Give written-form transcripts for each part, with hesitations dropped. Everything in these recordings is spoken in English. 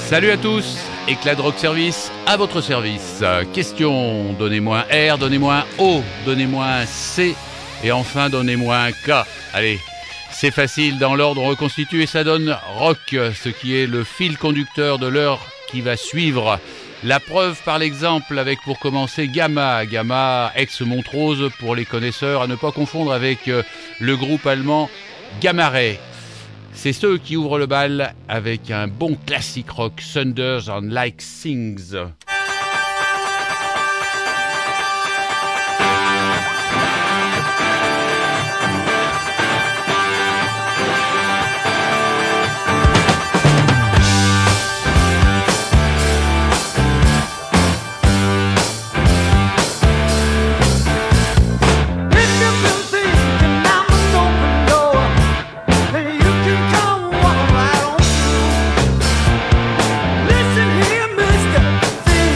Salut à tous, Éclat de Rock Service à votre service. Question, donnez-moi un R, donnez-moi un O, donnez-moi un C et enfin donnez-moi un K. Allez, c'est facile, dans l'ordre on reconstitue et ça donne rock, ce qui est le fil conducteur de l'heure qui va suivre. La preuve par l'exemple avec pour commencer Gamma, ex-Montrose pour les connaisseurs, à ne pas confondre avec le groupe allemand Gamma Ray. C'est ceux qui ouvrent le bal avec un bon classique rock, Thunders and Like Things. Listen here, mister,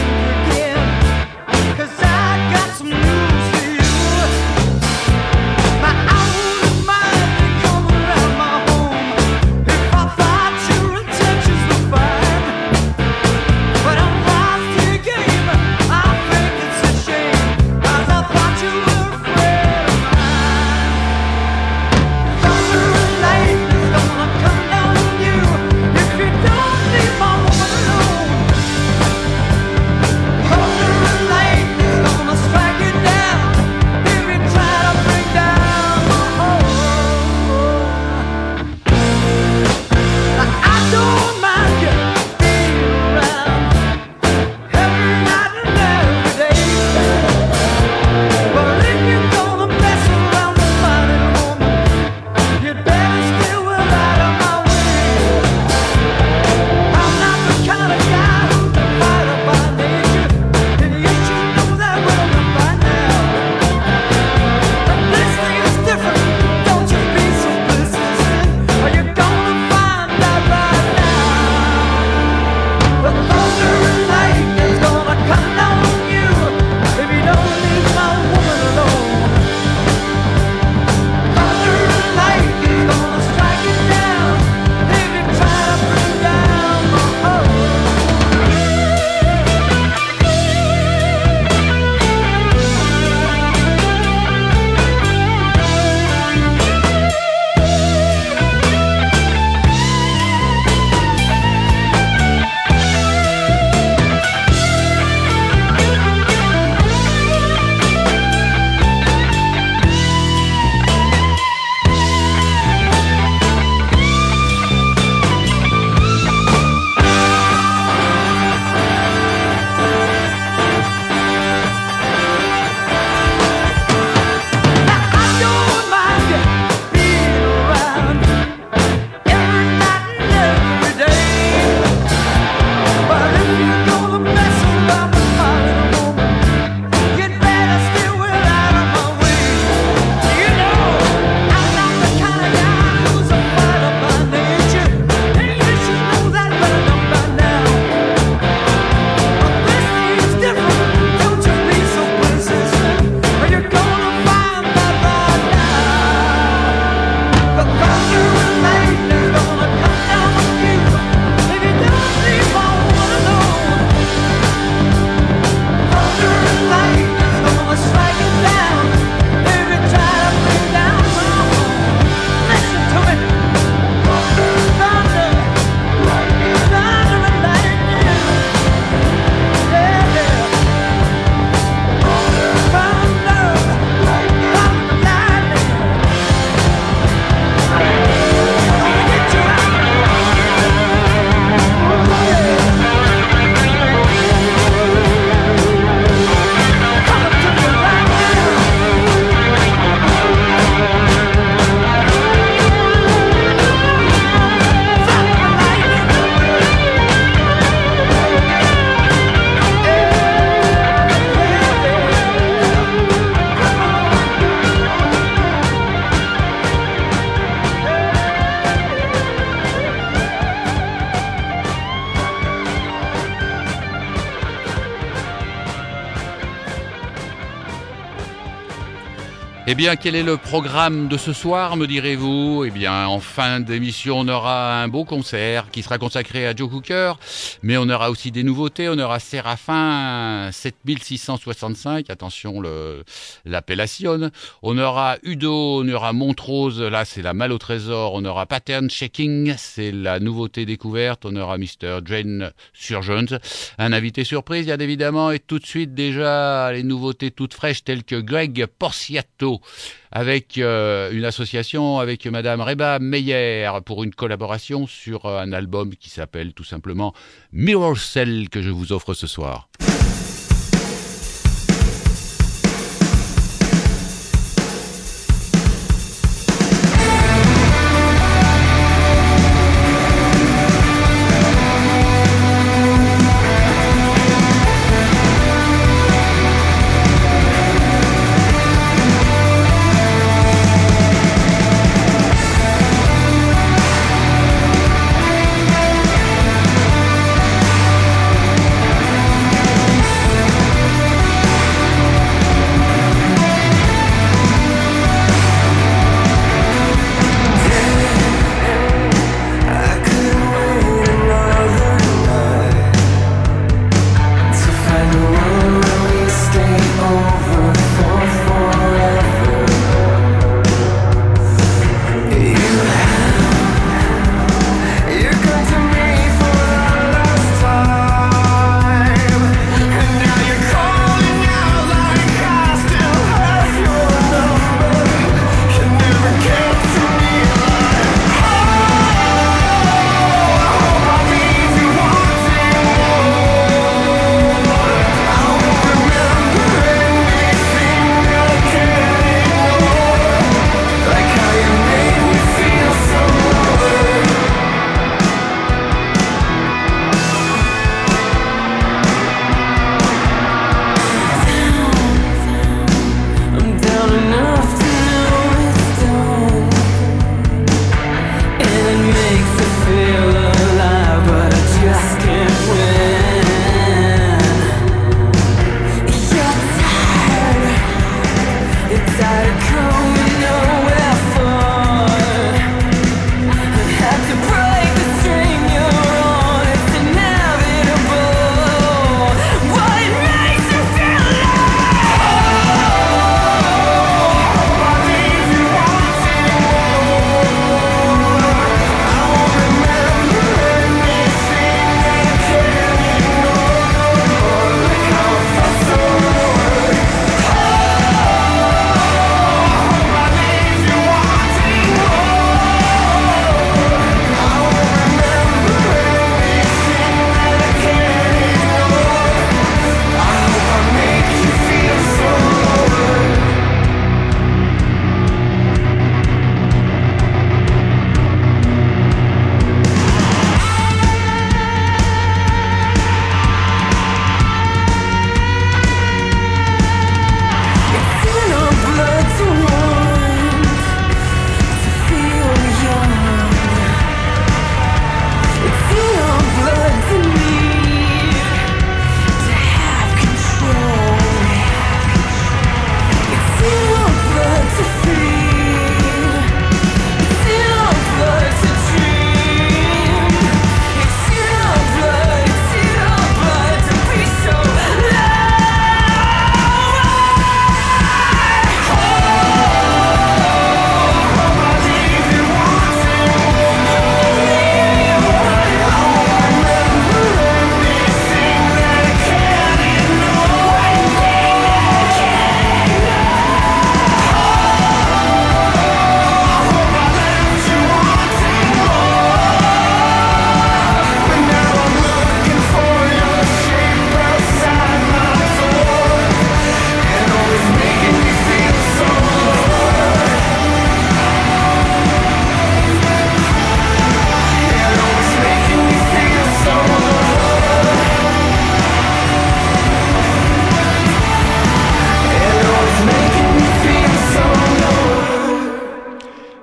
Eh bien, quel est le programme de ce soir, me direz-vous? Eh bien, en fin d'émission, on aura un beau concert qui sera consacré à Joe Cooker, mais on aura aussi des nouveautés. On aura Séraphin 7665, attention l'appellation. On aura Udo, on aura Montrose, là c'est la Malle au trésor. On aura Pattern Checking, c'est la nouveauté découverte. On aura Mr. Jane Surgeons, un invité surprise, bien évidemment, et tout de suite déjà les nouveautés toutes fraîches telles que Greg Porciato, avec une association avec Madame Reba Meyer pour une collaboration sur un album qui s'appelle tout simplement Mirror Cell, que je vous offre ce soir.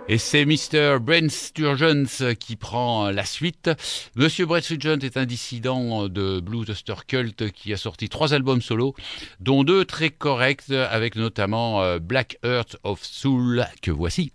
Et c'est Mr. Brent Sturgeons qui prend la suite. Monsieur Brent Sturgeons est un dissident de Blue Oyster Cult qui a sorti 3 albums solo, dont 2 très corrects, avec notamment Black Heart of Soul, que voici.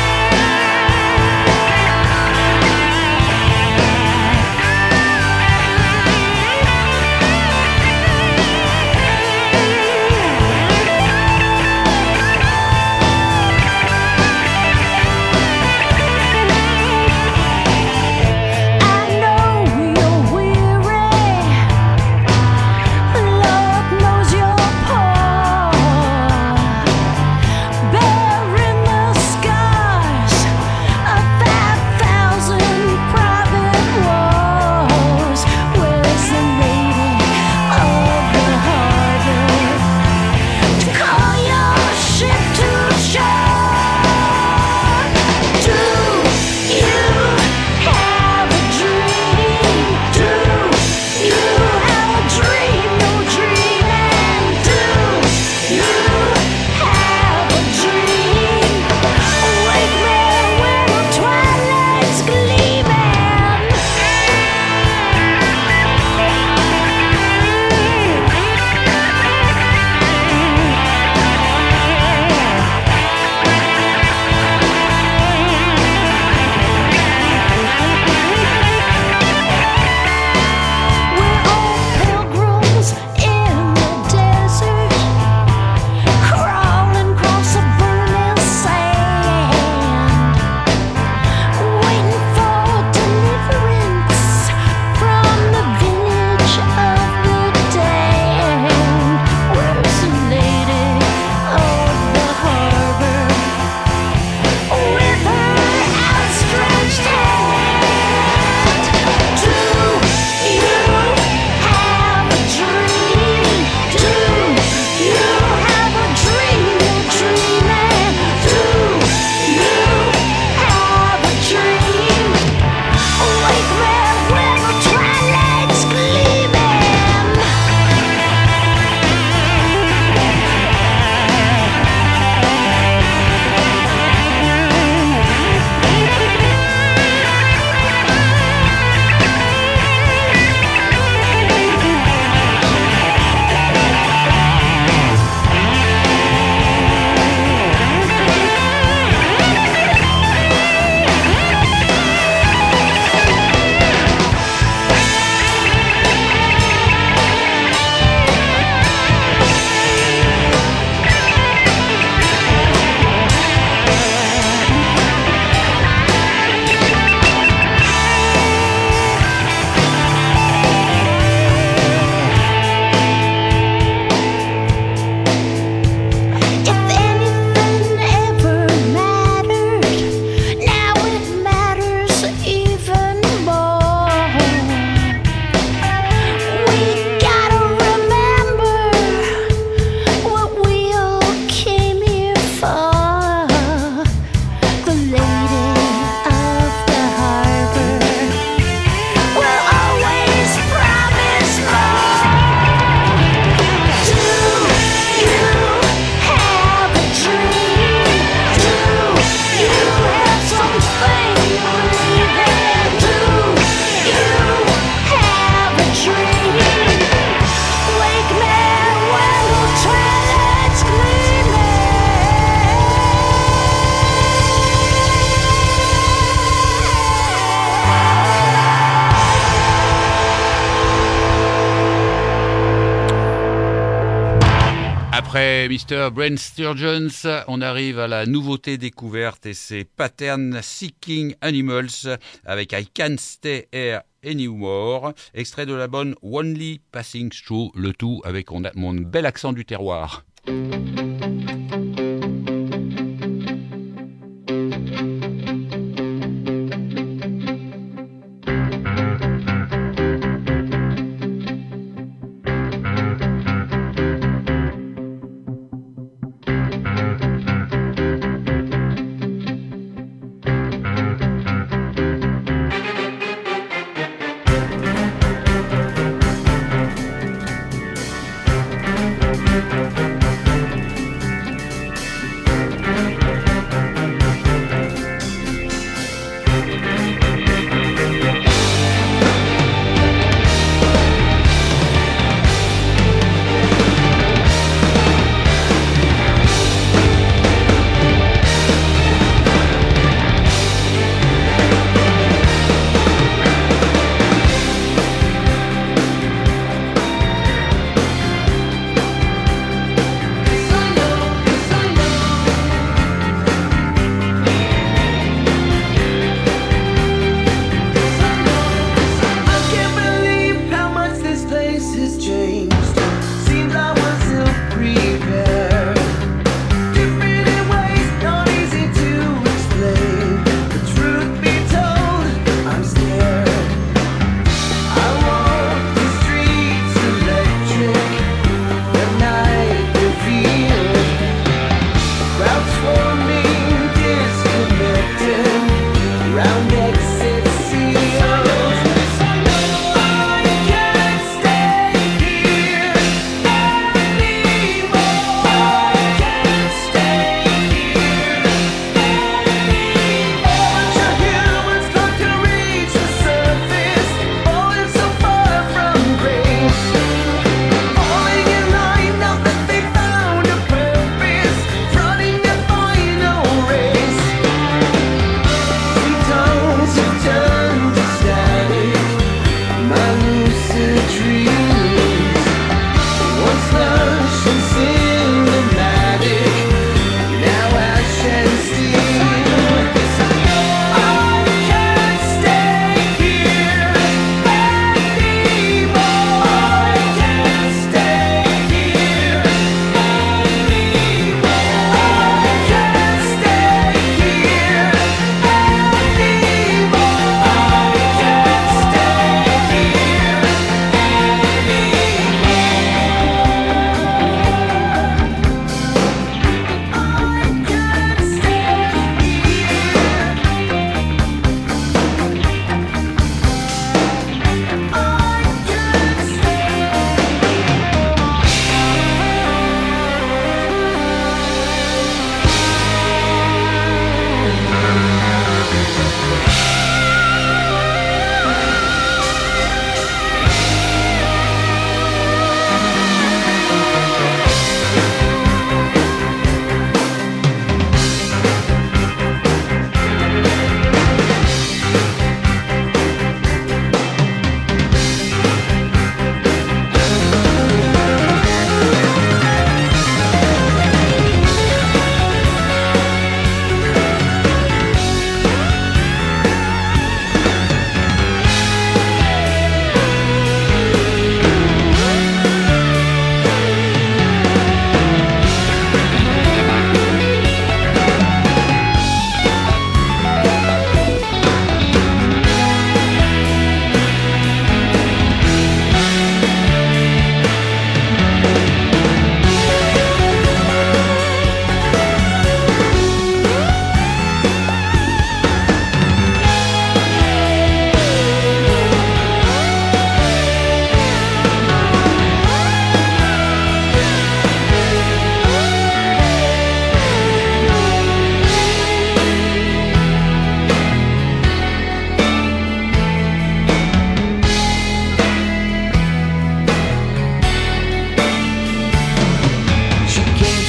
Après Mr. Brent Sturgeons, on arrive à la nouveauté découverte et c'est Pattern Seeking Animals avec I Can't Stay Here Anymore, extrait de la bonne Only Passing Through, le tout avec mon bel accent du terroir.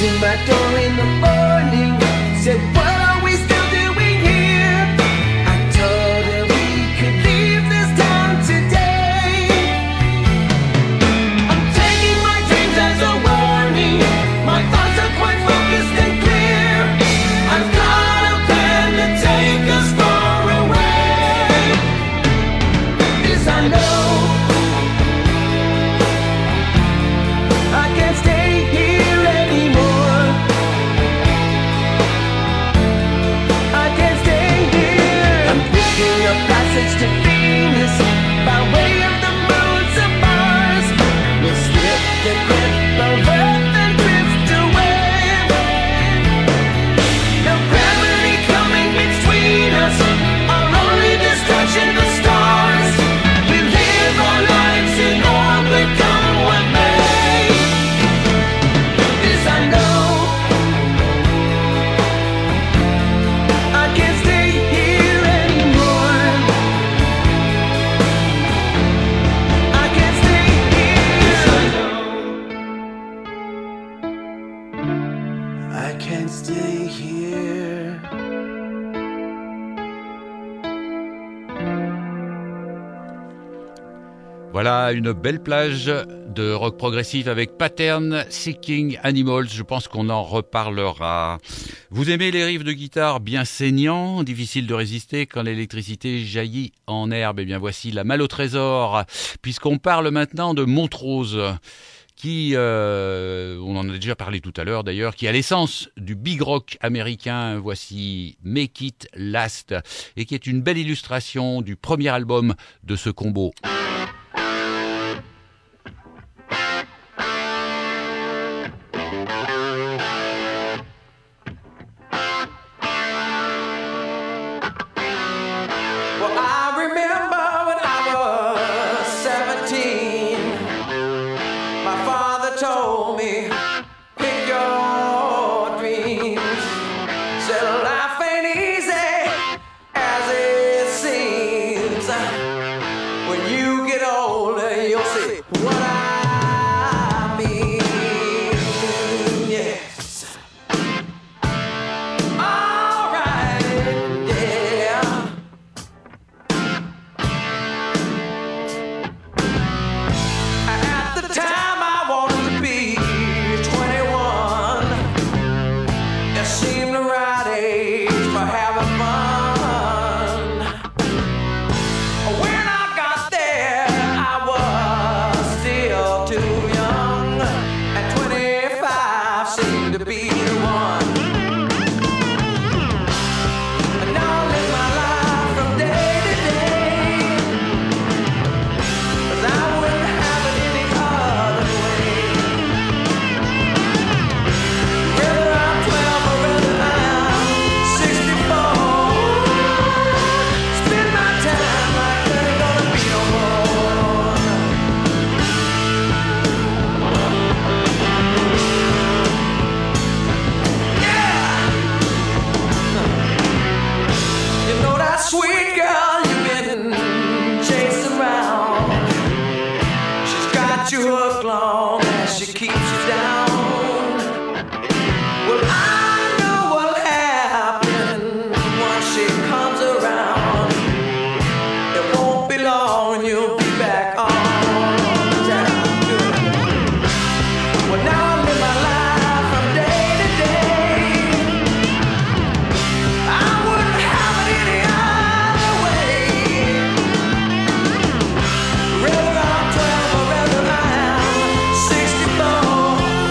to my door in the morning, said, what are we still doing here? I told her we could leave this town today. I'm taking my dreams as a warning. My thoughts are quite focused and clear. I've got a plan to take us far away. Yes, I know I can't stay here anymore. I can't stay here. I'm picking a passage to Venus by way of the moons of Mars. We'll slip the grip of Earth and drift away. No gravity coming between us, our only distraction the stars. We live our lives in orbit, come what may. Yes, I know I can't stay here anymore. I can't stay here. Yes, I know I can't stay here. Voilà une belle plage de rock progressif avec Pattern Seeking Animals. Je pense qu'on en reparlera. Vous aimez les riffs de guitare bien saignants, difficiles de résister quand l'électricité jaillit en herbe? Eh bien voici la Malle au trésor, puisqu'on parle maintenant de Montrose, qui, on en a déjà parlé tout à l'heure d'ailleurs, qui a l'essence du big rock américain. Voici Make It Last, et qui est une belle illustration du premier album de ce combo. Well, I remember when I was 17, my father told me, pick your dreams. Said life ain't easy as it seems. When you get older, you'll see what I mean. Yes. All right, yeah. At the time I wanted to be 21. It seemed the right age for having fun. When I got there, I was still too young, and 25 seemed to be the one. And now I live my life from day to day, 'cause I wouldn't have it any other way. Whether I'm 12 or whether I'm 64, spend my time like there ain't gonna be no more. Yeah! You know that sweet girl you've been chasing around, she's got you hooked long as she keeps you down. Well, I know what'll happen once she comes around. It won't be long and you'll be back on town. Well, now I live my life from day to day. I wouldn't have it any other way. Whether I'm 12 or whether I'm 64,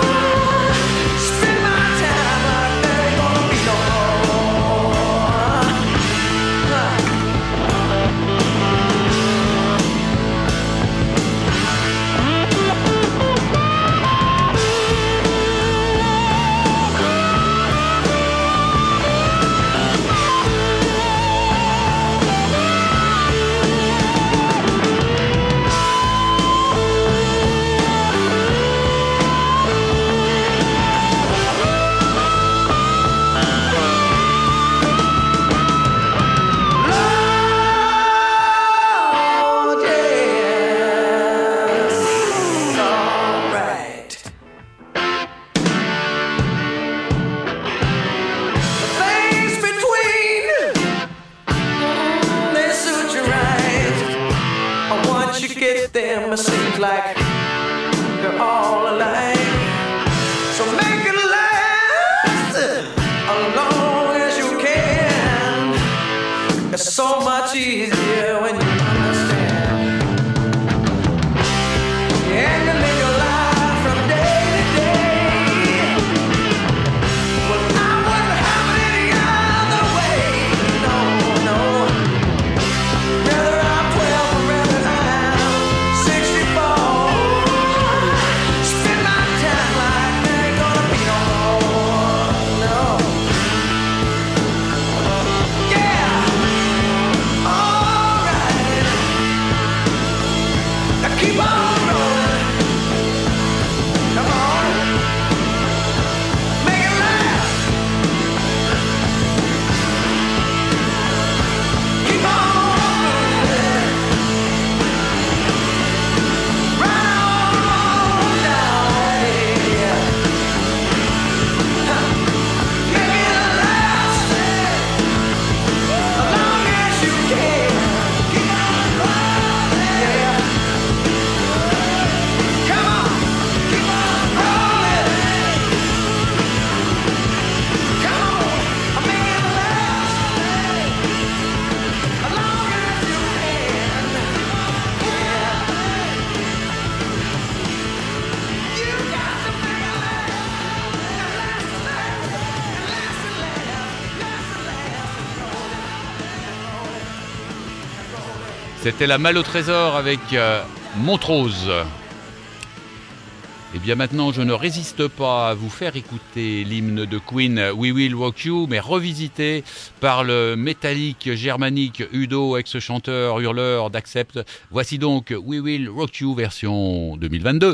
like they're all alike. So make it last as long as you can. It's so much easier when you understand. And you live your life from day to day. Well, I wouldn't have it any other way. No, no. Whether I'm 12 or whether I'm 64, spend my time like there ain't gonna be no more. No. Yeah. All right. Now keep on rolling. Come on. Make it last. Keep on moving. Right on down. Yeah. Make it last as long as you can. Keep on rolling. Yeah. Come on. Keep on rolling. Come on. Make it last as long as you can. Yeah. You got to make it last and last and last and last and last. C'était la Malle au trésor avec Montrose. Et bien maintenant, je ne résiste pas à vous faire écouter l'hymne de Queen, We Will Rock You, mais revisité par le métallique germanique Udo, ex-chanteur hurleur d'Accept. Voici donc We Will Rock You version 2022.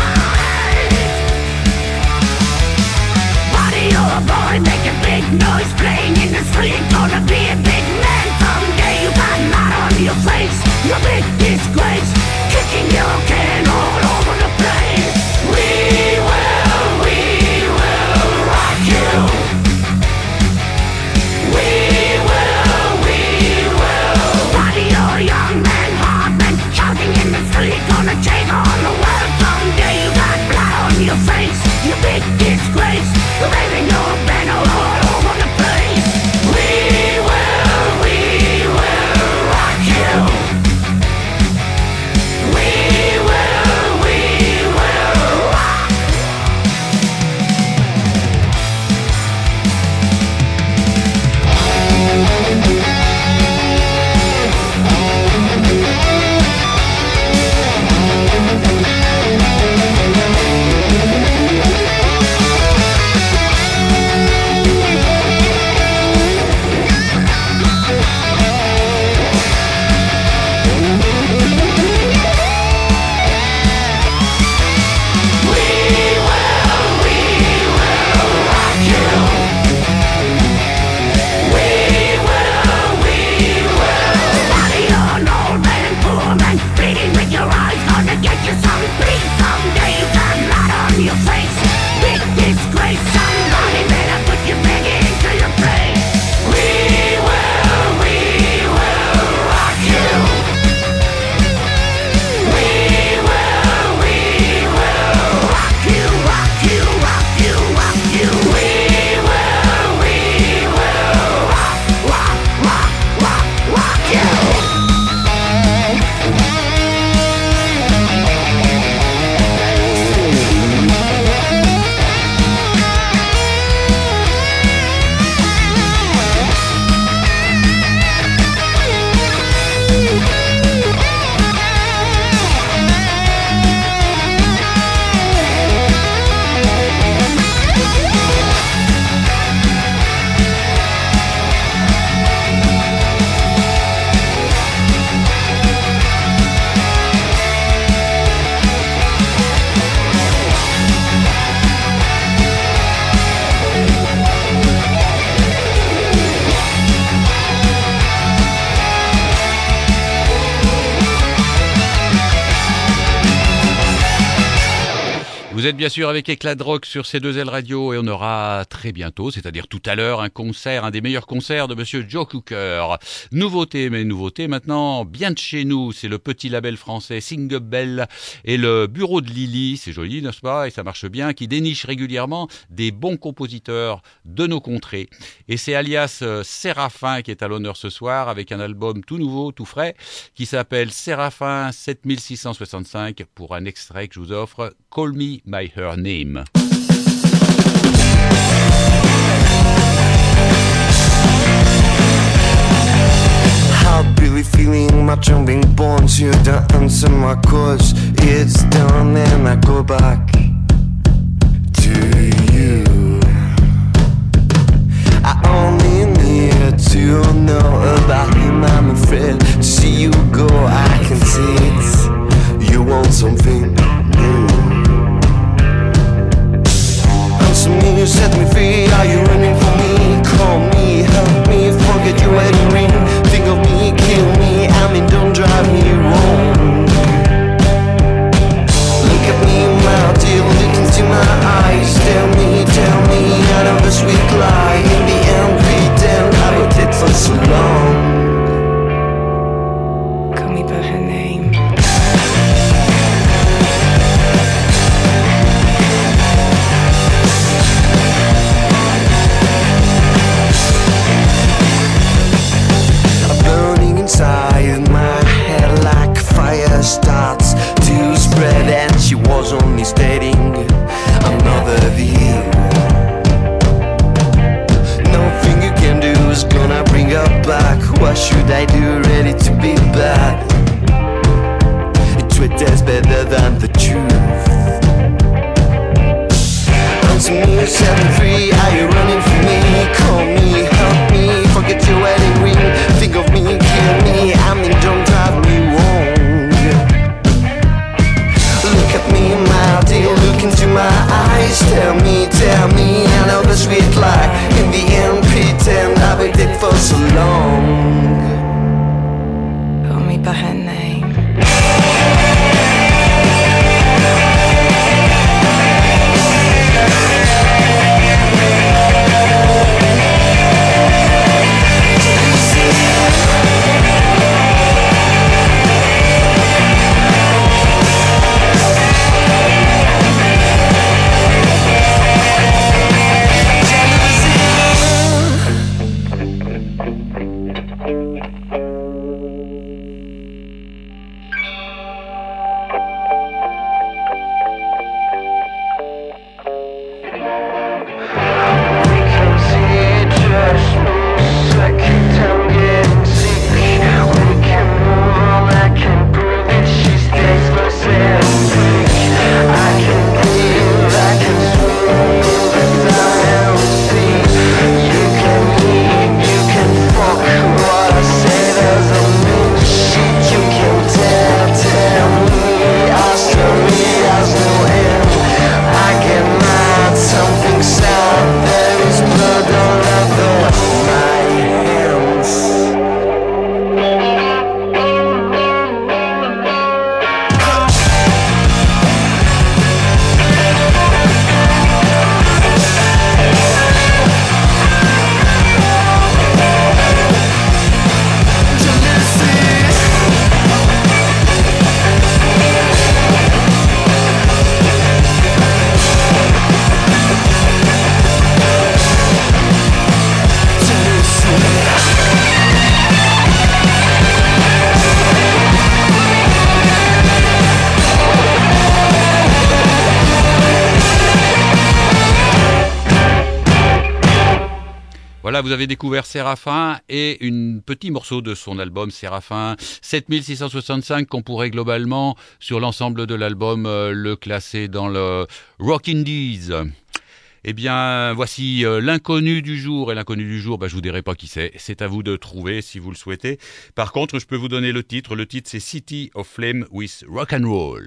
Body, you're a boy, make a big noise. Vous êtes bien sûr avec Éclat de Rock sur C2L Radio et on aura très bientôt, c'est-à-dire tout à l'heure, un concert, un des meilleurs concerts de Monsieur Joe Cooker. Nouveauté, mais nouveauté maintenant, bien de chez nous, c'est le petit label français Single Bell et le bureau de Lily, c'est joli n'est-ce pas, et ça marche bien, qui déniche régulièrement des bons compositeurs de nos contrées. Et c'est alias Séraphin qui est à l'honneur ce soir avec un album tout nouveau, tout frais, qui s'appelle Séraphin 7665 pour un extrait que je vous offre, Call Me by Her Name. I'm really feeling my drum being born to don't answer my calls. It's done and I go back to you. I only need to know about him, I'm afraid. To see you go, I can see it. You want something new. Answer me, you set me free. Are you running for me? Call me, help me, forget your wedding ring. Think of me, kill me, I mean don't drive me wrong. Look at me, my dear, look into my eyes. Tell me, I know the sweet lie. In the end, pretend I waited for so long. Call me by her name. Inside my head like fire starts to spread, and she was only stating another view. Nothing you can do is gonna bring her back. What should I do, ready to be bad? It was better than the truth. Answer me, set me free. Are you running from me? Call me, help me, forget your wedding ring. Think of me, kill me, I mean don't drive me wrong. Look at me, my dear, look into my eyes. Tell me, I know the sweet lie. In the end, pretend I waited for so long. Call me by her name. Voilà, vous avez découvert Séraphin et un petit morceau de son album Séraphin 7665 qu'on pourrait globalement, sur l'ensemble de l'album, le classer dans le Rock Indies. Eh bien, voici l'inconnu du jour. Et l'inconnu du jour, je vous dirai pas qui c'est. C'est à vous de trouver si vous le souhaitez. Par contre, je peux vous donner le titre. Le titre, c'est City of Flame with Rock and Roll.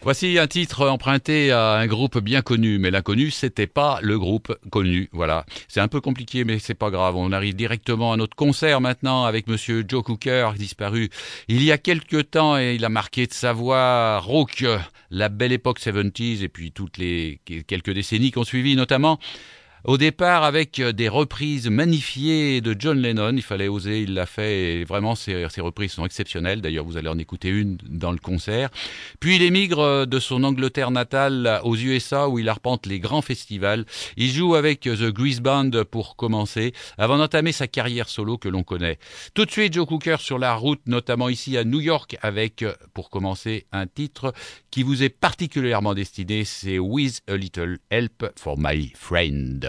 Voici un titre emprunté à un groupe bien connu, mais l'inconnu, c'était pas le groupe connu. Voilà. C'est un peu compliqué, mais c'est pas grave. On arrive directement à notre concert maintenant avec monsieur Joe Cooker, disparu il y a quelques temps et il a marqué de sa voix rauque la belle époque 70s et puis toutes les quelques décennies qui ont suivi, notamment au départ, avec des reprises magnifiées de John Lennon, il fallait oser, il l'a fait, et vraiment ces reprises sont exceptionnelles. D'ailleurs, vous allez en écouter une dans le concert. Puis il émigre de son Angleterre natale aux USA, où il arpente les grands festivals. Il joue avec The Grease Band pour commencer, avant d'entamer sa carrière solo que l'on connaît. Tout de suite, Joe Cooker sur la route, notamment ici à New York, avec, pour commencer, un titre qui vous est particulièrement destiné, c'est With a Little Help for My Friend.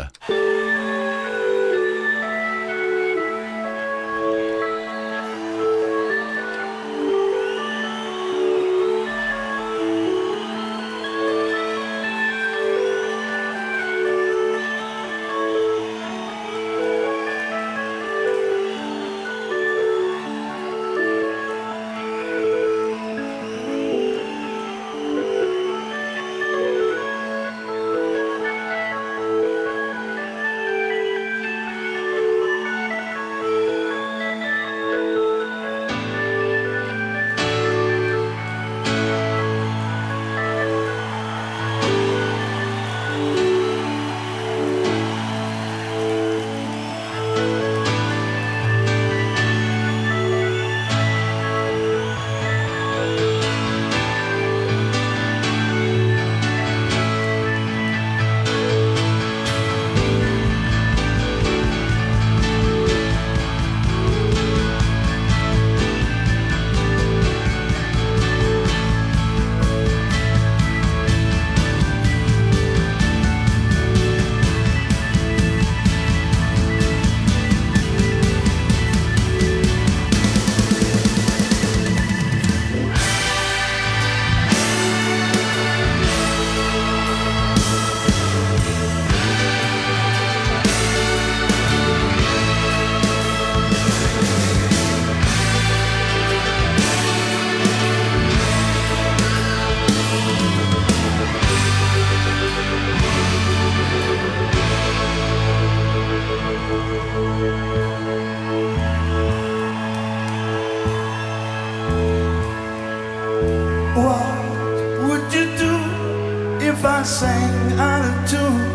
Sang out of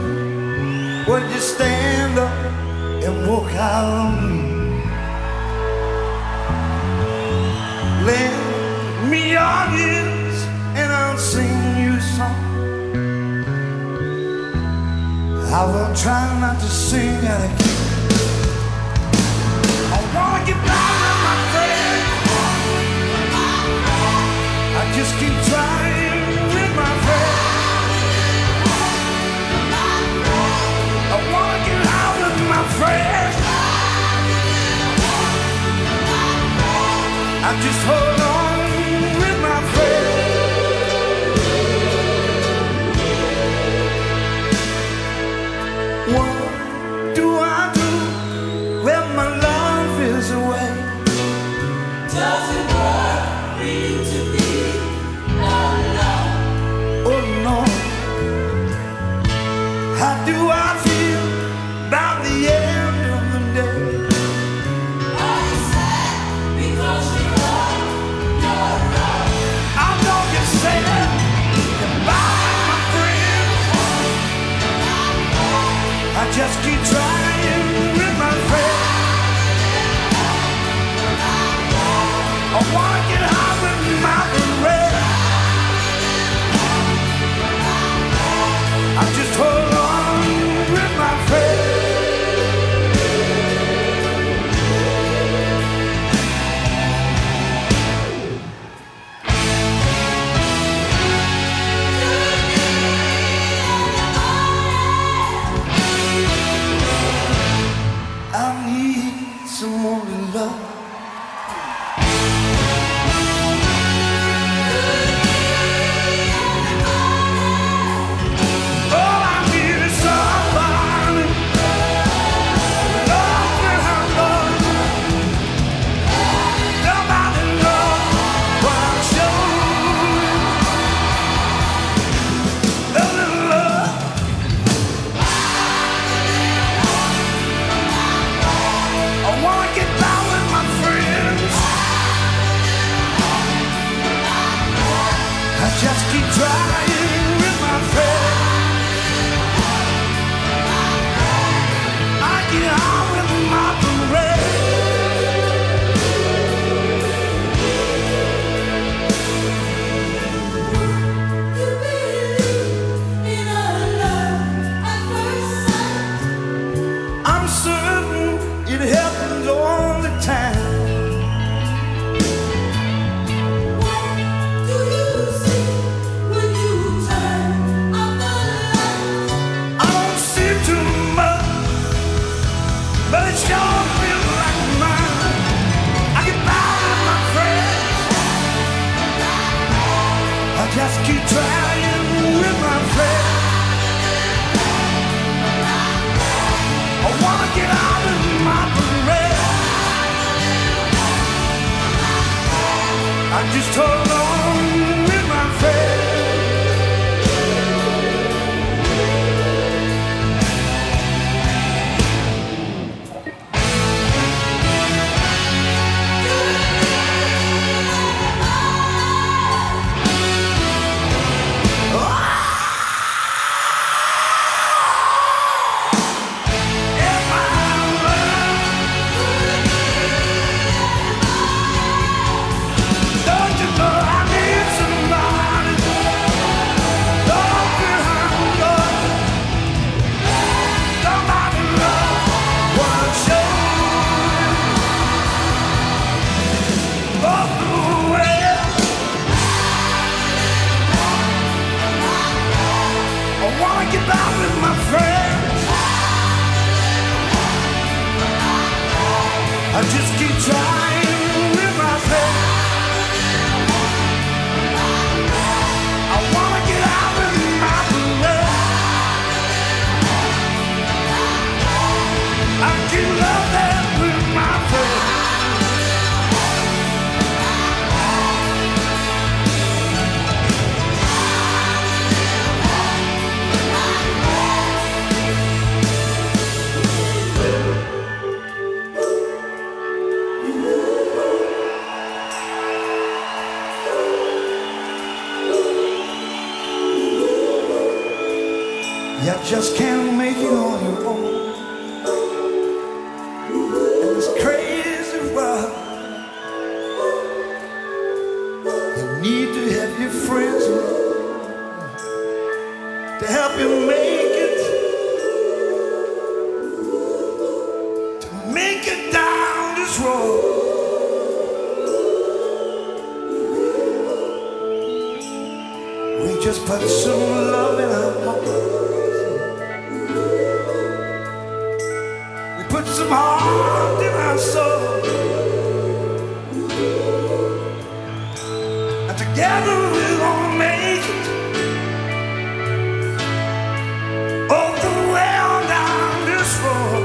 tune, would you stand up and walk out on me? Lend me your ears and I'll sing you a song. I will try not to sing out of key. I wanna get by with my friend. I just keep trying with my friend. I wanna get out with my friends. I just hold on with my friends. What do I do when my love is away? Does it worry you to be alone? just keep trying with my friend. I get on with my parade. I'm certain it happens all the time. I don't see too much, but it sure feels like mine. I get by with my friends. I just keep trying with my friends. I wanna get out of my parade. I just hold on with my friends. Get by with my friends. I just keep trying with my friends. I wanna get out of my parade. I keep loving with my friends. You just can't make it on your own. And this crazy world, you need to have your friends around to help you make it, to make it down this road. We just put some love in our hearts. Put some heart in our soul, and together we're gonna make it all the way on down this road.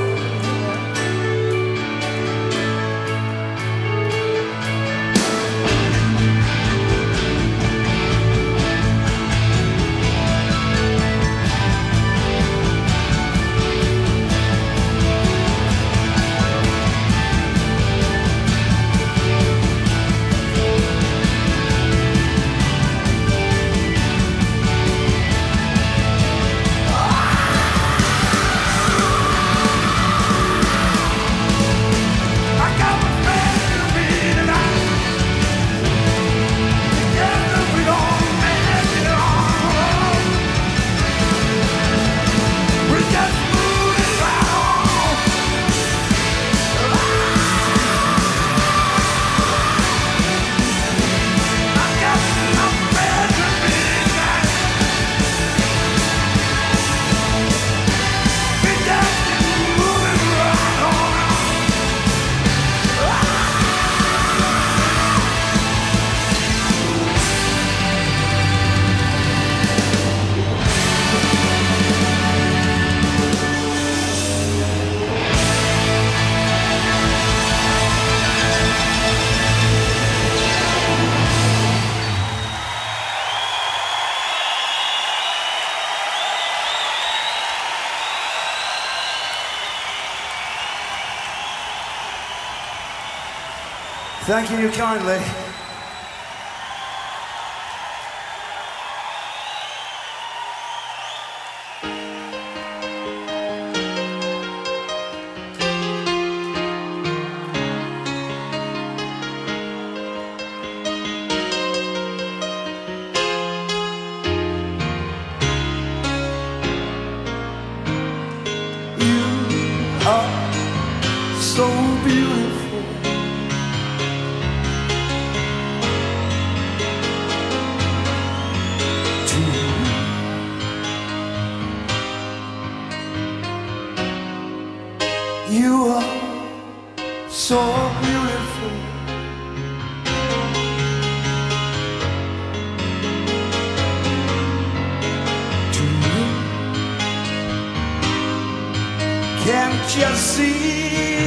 Thank you kindly. You are so beautiful. To me, can't you see?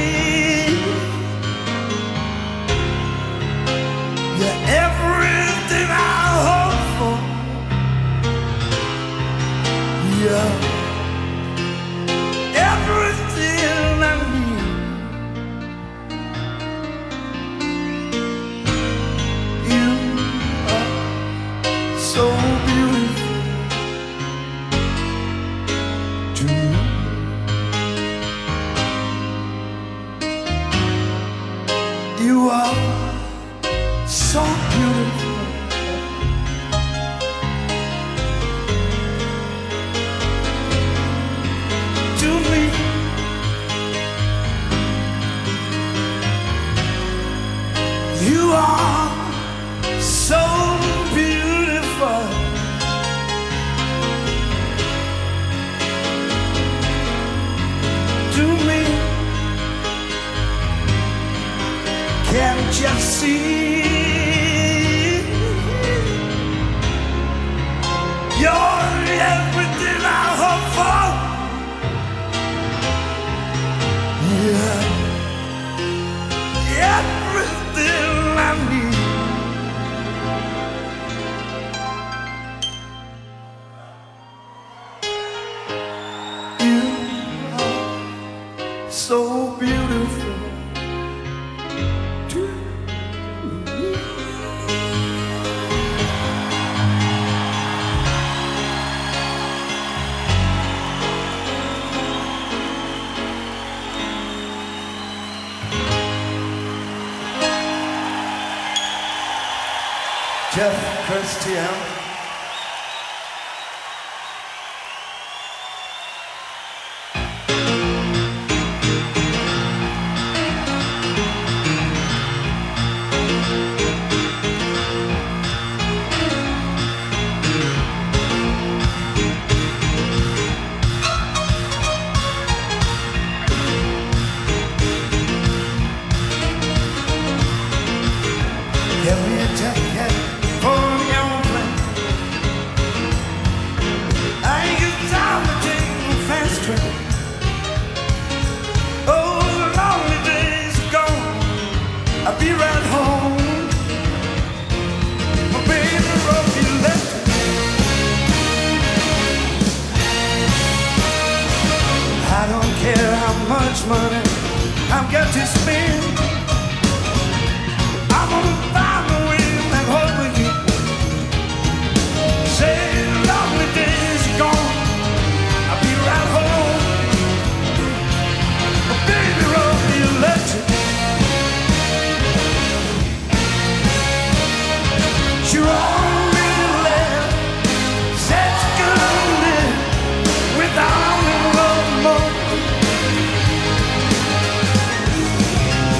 You're everything I hope for. You're everything I need. You are so beautiful to me. You are so beautiful. To me, you are so beautiful. To me, can't you see? You're everything I hope for. Yeah, everything I need. You are so beautiful to me. Jeff Christian. Give me a jacket for your plane. I ain't got time to take no fast train. Oh, the lonely days are gone. I'll be right home. My baby wrote me a letter. I don't care how much money I've got to spend. I'm gonna find a way back home again. Say lonely days are gone. I'll be right home. My baby wrote me a letter. She wrote me a letter. Said she couldn't live without me no more.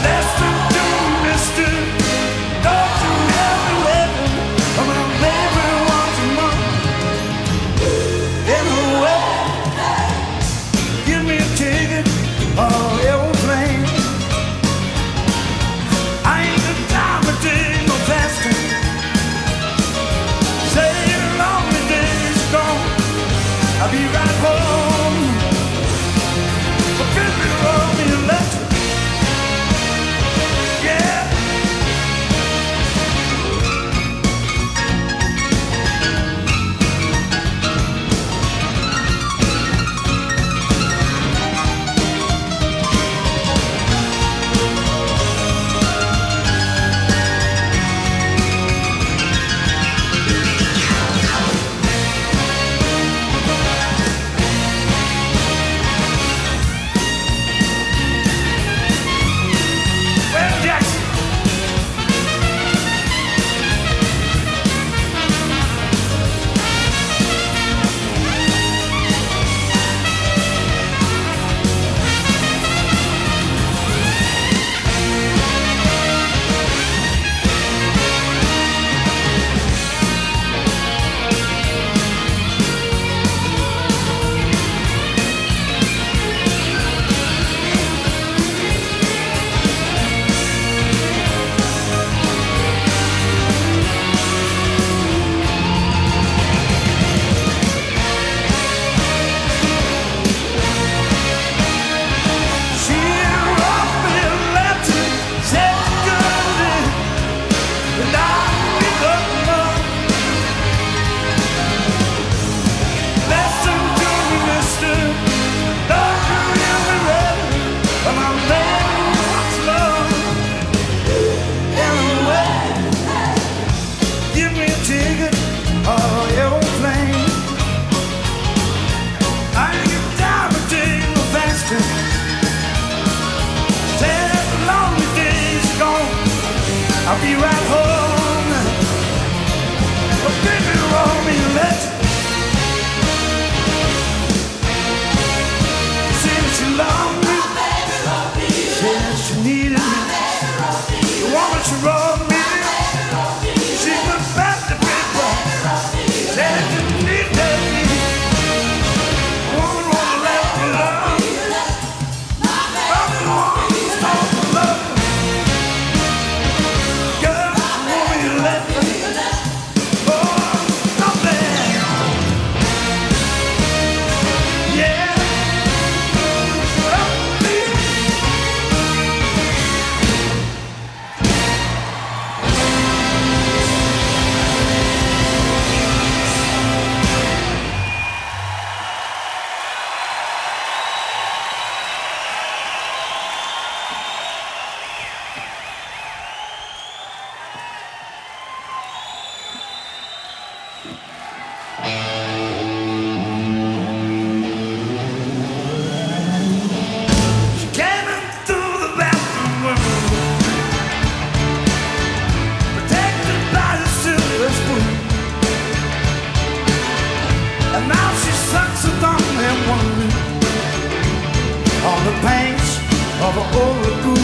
of an Oregon.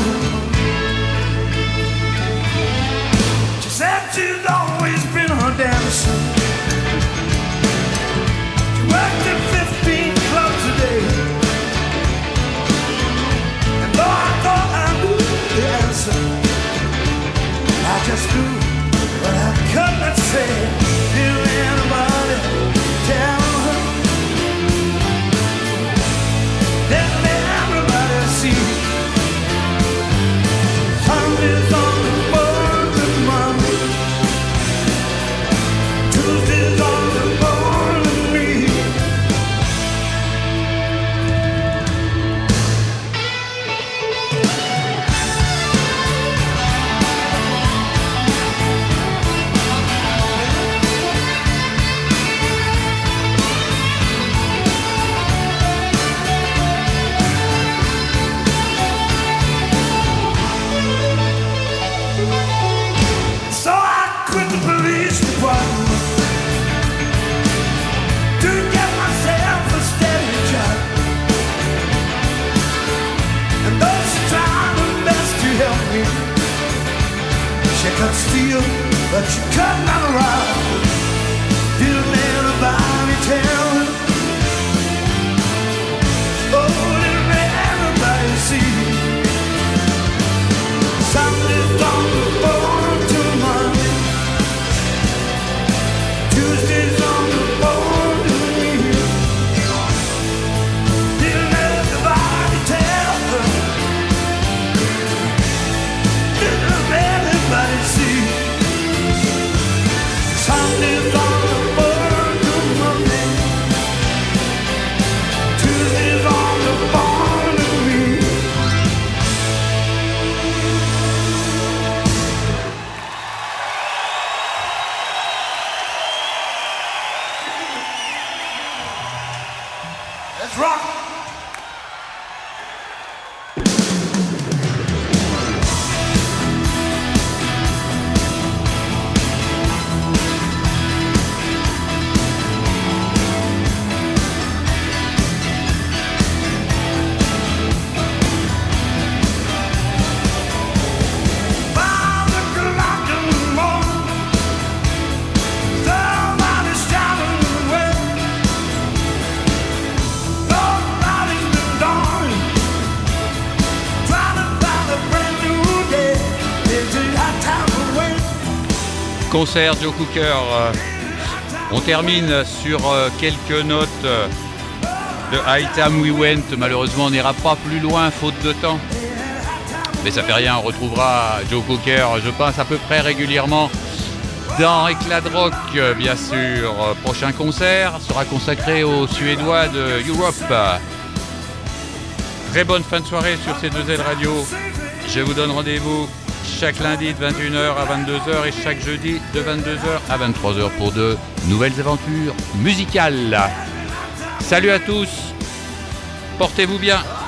She said she's always been a dancer. She worked at 15 clubs a day. And though I thought I knew the answer, I just knew, but I could not say. Did anybody tell her? Did everybody see? Sunday's on the board with Monday, Tuesday's on the board with me. So I quit the police department to get myself a steady job. And though she tried her best to help me, she could steal, but she could not rob. Didn't anybody tell her? Oh, didn't everybody see? Sunday's on the board to Monday, Tuesday's on the board to me. Didn't everybody tell her? Didn't everybody see? Sunday's on the board to Monday, Tuesday's on the board to me. Let's rock! Concert Joe Cooker. On termine sur quelques notes de High Time We Went. Malheureusement, on n'ira pas plus loin, faute de temps. Mais ça fait rien, on retrouvera Joe Cooker, je pense, à peu près régulièrement dans Éclat de Rock, bien sûr. Prochain concert sera consacré aux Suédois de Europe. Très bonne fin de soirée sur ces deux ailes radio. Je vous donne rendez-vous chaque lundi de 21h à 22h et chaque jeudi de 22h à 23h pour de nouvelles aventures musicales. Salut à tous, portez-vous bien.